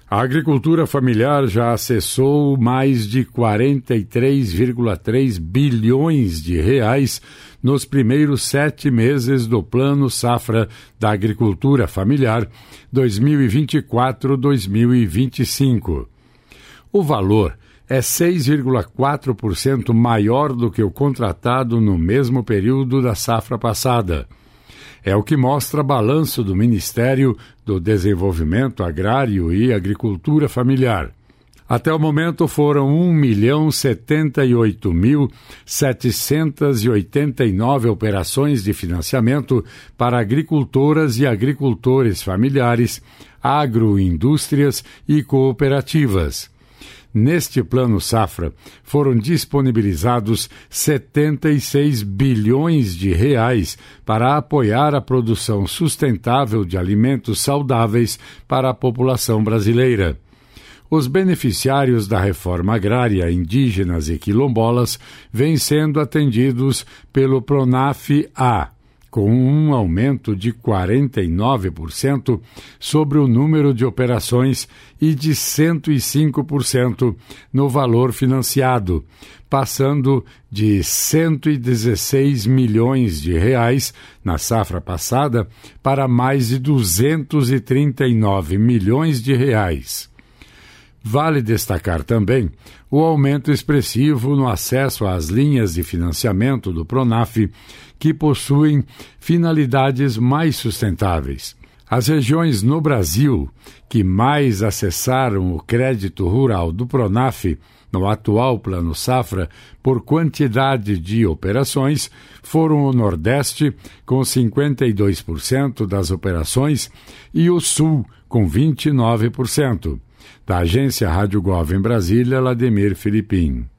A agricultura familiar já acessou mais de 43,3 bilhões de reais nos primeiros 7 meses do Plano Safra da Agricultura Familiar 2024-2025. O valor é 6,4% maior do que o contratado no mesmo período da safra passada. É o que mostra balanço do Ministério do Desenvolvimento Agrário e Agricultura Familiar. Até o momento foram 1.078.789 operações de financiamento para agricultoras e agricultores familiares, agroindústrias e cooperativas. Neste Plano Safra, foram disponibilizados 76 bilhões de reais para apoiar a produção sustentável de alimentos saudáveis para a população brasileira. Os beneficiários da reforma agrária, indígenas e quilombolas vêm sendo atendidos pelo PRONAF-A, com um aumento de 49% sobre o número de operações e de 105% no valor financiado, passando de 116 milhões de reais na safra passada para mais de 239 milhões de reais. Vale destacar também o aumento expressivo no acesso às linhas de financiamento do PRONAF, que possuem finalidades mais sustentáveis. As regiões no Brasil que mais acessaram o crédito rural do PRONAF no atual Plano Safra por quantidade de operações foram o Nordeste, com 52% das operações, e o Sul, com 29%. Da agência Rádio Gov em Brasília, Lademir Filipim.